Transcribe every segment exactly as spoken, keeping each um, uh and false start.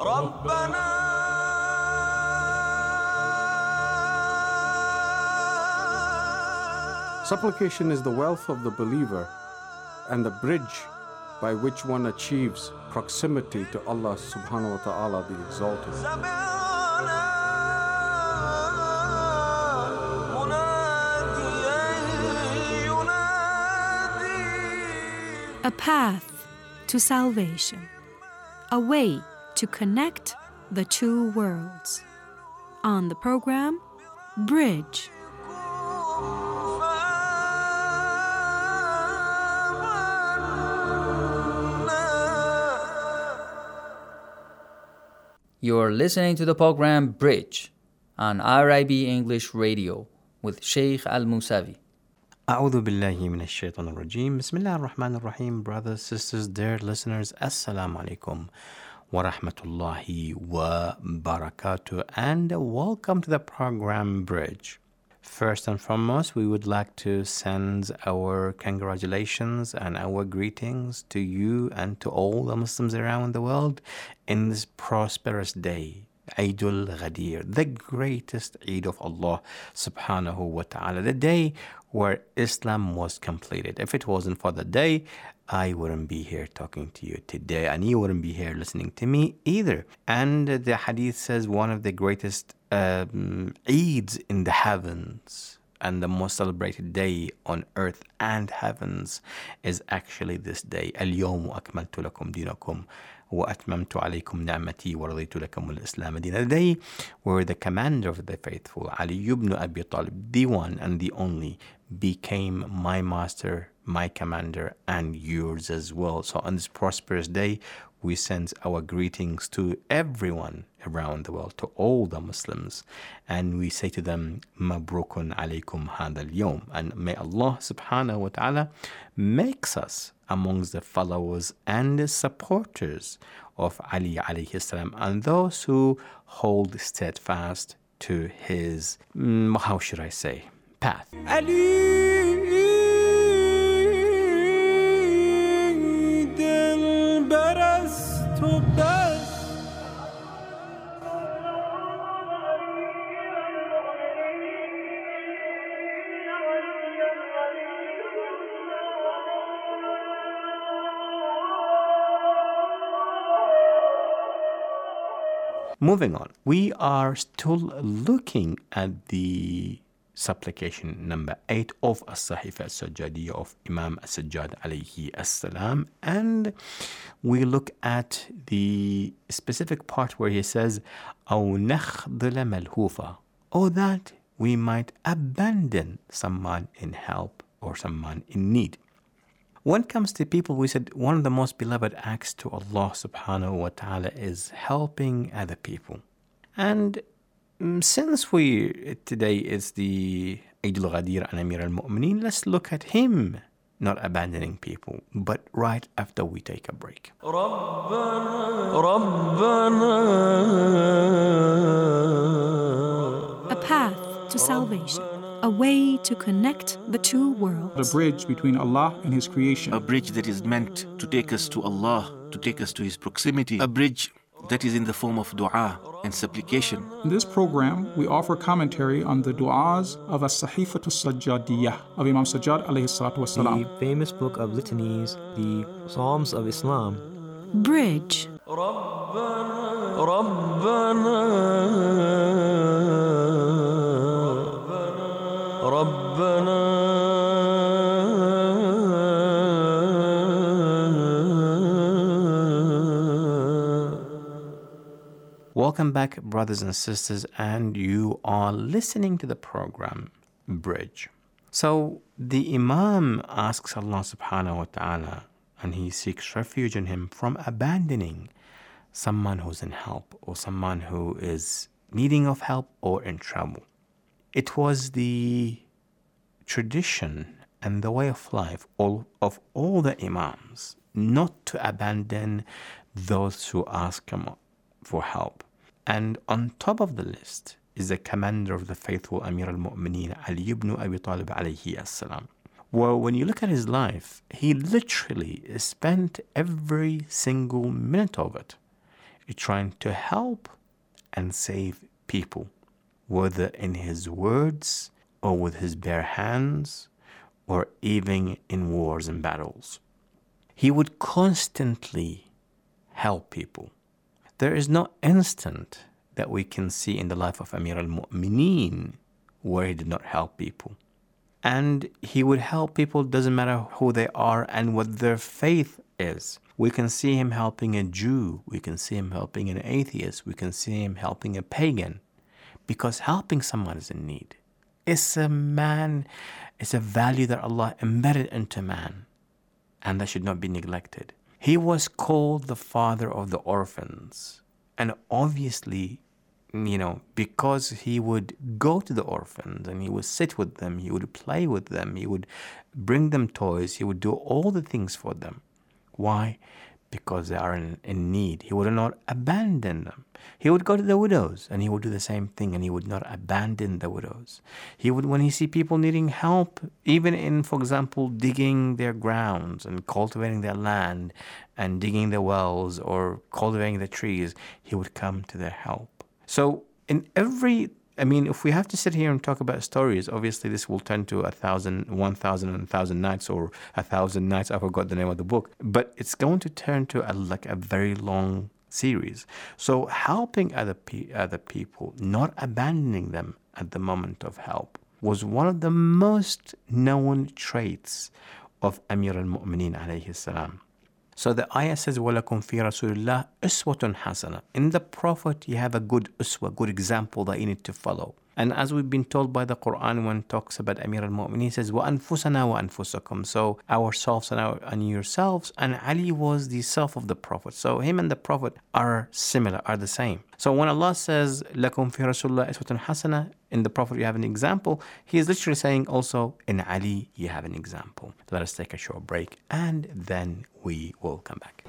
Supplication is the wealth of the believer and the bridge by which one achieves proximity to Allah subhanahu wa ta'ala, the Exalted. A path to salvation, a way to connect the two worlds. On the program, Bridge. You're listening to the program Bridge on R I B English Radio with Sheikh Al-Musavi. أعوذ بالله من الشيطان الرجيم. بسم الله الرحمن الرحيم. Brothers, sisters, dear listeners, Assalamu alaikum wa rahmatullahi wa barakatuh, and welcome to the program Bridge. First and foremost, we would like to send our congratulations and our greetings to you and to all the Muslims around the world in this prosperous day, Eidul Ghadir, the greatest Eid of Allah subhanahu wa ta'ala, the day where Islam was completed. If it wasn't for the day, I wouldn't be here talking to you today, and you wouldn't be here listening to me either. And the hadith says one of the greatest um, Eids in the heavens and the most celebrated day on earth and heavens is actually this day. اليوم أكملت لكم دينكم وأتممت عليكم نعمتي ورضيت لكم الإسلام دينا. The day where the commander of the faithful, Ali ibn Abi Talib, the one and the only, became my master, my commander, and yours as well. So on this prosperous day, we send our greetings to everyone around the world, to all the Muslims, and we say to them, Mabrukun alaykum hadha al-yawm, and may Allah subhanahu wa ta'ala makes us amongst the followers and the supporters of Ali alayhi salam, and those who hold steadfast to his, how should I say, path. Ali del barastu bas. Moving on, we are still looking at the supplication number eight of As-Sahifa As-Sajjadiyya of Imam As-Sajjad alayhi as-salam, and we look at the specific part where he says, أو نخذل ملهوفا, or that we might abandon someone in help or someone in need. When it comes to people, we said one of the most beloved acts to Allah subhanahu wa ta'ala is helping other people. And um, since we today is the Eid al-Ghadir and Amir al-Mu'mineen, let's look at him not abandoning people, but right after we take a break. A path to salvation, a way to connect the two worlds. A bridge between Allah and His creation. A bridge that is meant to take us to Allah, to take us to His proximity. A bridge that is in the form of dua and supplication. In this program, we offer commentary on the du'as of As-Sahifatu As-Sajjadiyya of Imam Sajjad alayhi salatu wasalam. The famous book of litanies, the Psalms of Islam. Bridge. Welcome back, brothers and sisters, and you are listening to the program Bridge. So the Imam asks Allah subhanahu wa ta'ala, and he seeks refuge in him from abandoning someone who's in help or someone who is needing of help or in trouble. It was the tradition and the way of life all, of all the Imams not to abandon those who ask him for help. And on top of the list is the commander of the faithful, Amir al-Mu'mineen, Ali ibn Abi Talib alayhi as-salam. Well, when you look at his life, he literally spent every single minute of it trying to help and save people, whether in his words or with his bare hands or even in wars and battles. He would constantly help people. There is no instant that we can see in the life of Amir al-Mu'mineen where he did not help people. And he would help people, doesn't matter who they are and what their faith is. We can see him helping a Jew. We can see him helping an atheist. We can see him helping a pagan. Because helping someone is in need. It's a man, it's a value that Allah embedded into man. And that should not be neglected. He was called the father of the orphans. And obviously, you know, because he would go to the orphans and he would sit with them, he would play with them, he would bring them toys, he would do all the things for them. Why? Because they are in, in need. He would not abandon them. He would go to the widows and he would do the same thing, and he would not abandon the widows. He would, when he see people needing help, even in, for example, digging their grounds and cultivating their land and digging the wells or cultivating the trees, he would come to their help. So in every, I mean, if we have to sit here and talk about stories, obviously this will turn to a thousand, one thousand and a thousand nights or a thousand nights. I forgot the name of the book, but it's going to turn to a, like a very long series. So helping other pe- other people, not abandoning them at the moment of help, was one of the most known traits of Amir al-Mu'mineen alayhi salam. So the ayah says, وَلَكُمْ فِي رَسُولِ اللَّهِ أُسْوَةٌ حَسَنَةٌ. In the Prophet, you have a good uswa, good example that you need to follow. And as we've been told by the Quran when it talks about Amir al-Mu'mineen, it says, وَأَنفُسَنَا وَأَنفُسَكُمْ. So ourselves and, our, and yourselves. And Ali was the self of the Prophet. So him and the Prophet are similar, are the same. So when Allah says, لَكُمْ فِي رَسُولِ اللَّهِ أُسْوَةٌ حَسَنَةٌ, in the Prophet you have an example, he is literally saying also, in Ali you have an example. Let us take a short break and then we will come back.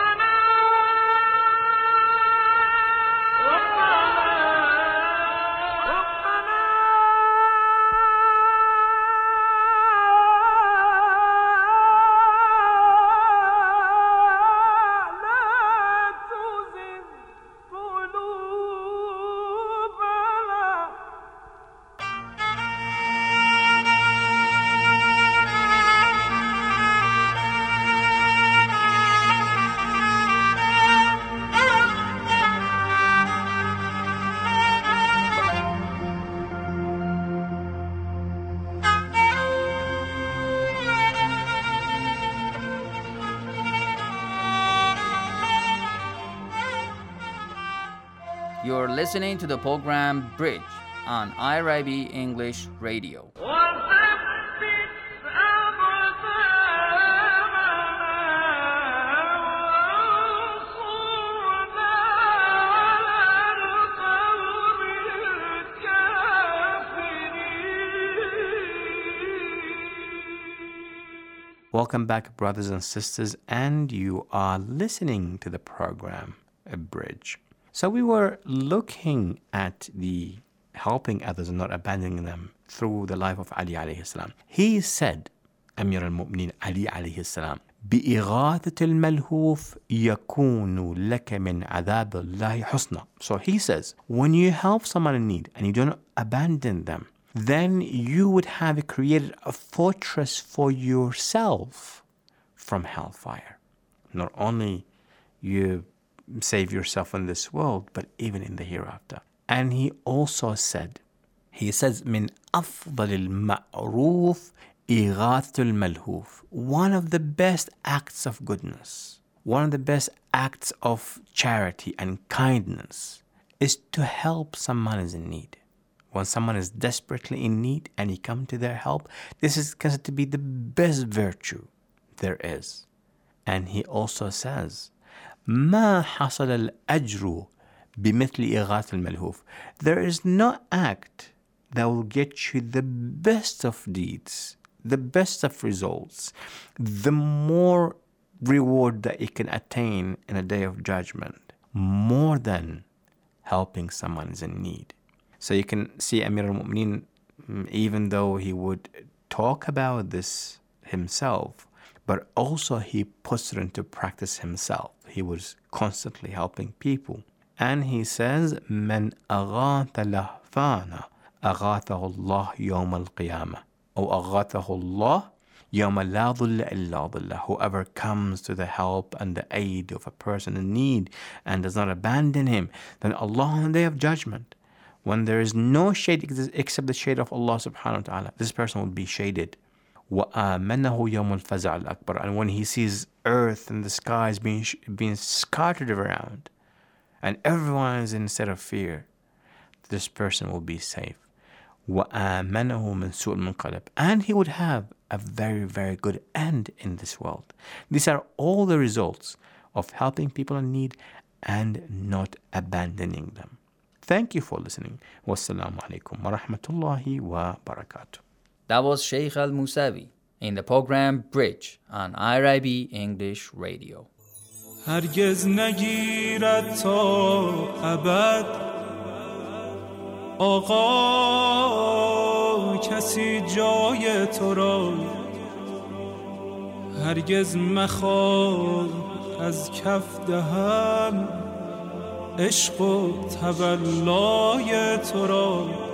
You're listening to the program Bridge on I R I B English Radio. Welcome back, brothers and sisters, and you are listening to the program A Bridge. So we were looking at the helping others and not abandoning them through the life of Ali alayhi salam. He said, Amir al-Mu'mineen Ali alayhi salam, بِإِغَاثَةِ الْمَلْهُوفِ يَكُونُ لَكَ مِنْ عَذَابِ اللَّهِ حُسْنًا. So he says, when you help someone in need and you don't abandon them, then you would have created a fortress for yourself from hellfire. Not only you save yourself in this world, but even in the hereafter. And he also said, he says, من أفضل المعروف إغاثة الملهوف. One of the best acts of goodness, one of the best acts of charity and kindness is to help someone who is in need. When someone is desperately in need and you come to their help, this is considered to be the best virtue there is. And he also says, ما حصل الأجر بمثل إغاثة الملهوف. There is no act that will get you the best of deeds, the best of results, the more reward that you can attain in a day of judgment, more than helping someone who is in need. So you can see Amir al-Mu'mineen, even though he would talk about this himself, but also he puts it into practice himself. He was constantly helping people. And he says, من أغاث لهفانا أغاثه الله يوم القيامة أو أغاثه الله يوم لا ظل إلا ظله. Whoever comes to the help and the aid of a person in need and does not abandon him, then Allah on the day of judgment, when there is no shade except the shade of Allah subhanahu wa ta'ala, this person will be shaded. وآمنه يوم الفزع الأكبر. And when he sees earth and the skies being, being scattered around, and everyone is in a state of fear, this person will be safe. وَآمَنَهُ مِنْ سُوءِ الْمُنْقَلَبِ. And he would have a very, very good end in this world. These are all the results of helping people in need and not abandoning them. Thank you for listening. Wassalamu alaikum wa rahmatullahi wa barakatuh. That was Sheikh Al-Musawi in the program Bridge on I R I B English Radio. هرگز نگیرد تا ابد آقا کسی جای تو را، هرگز مخواه از کف دهم عشق و تولای تو را.